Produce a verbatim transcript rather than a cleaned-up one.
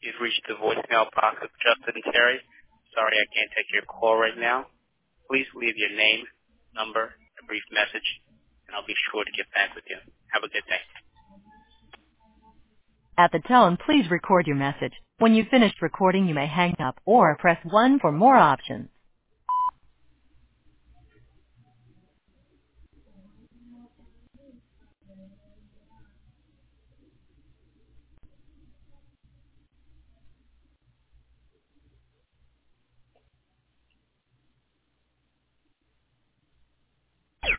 You've reached the voicemail box of Justin Terry. Sorry I can't take your call right now. Please leave your name, number, a brief message, and I'll be sure to get back with you. Have a good day. At the tone, please record your message. When you've finished recording, you may hang up or press one for more options.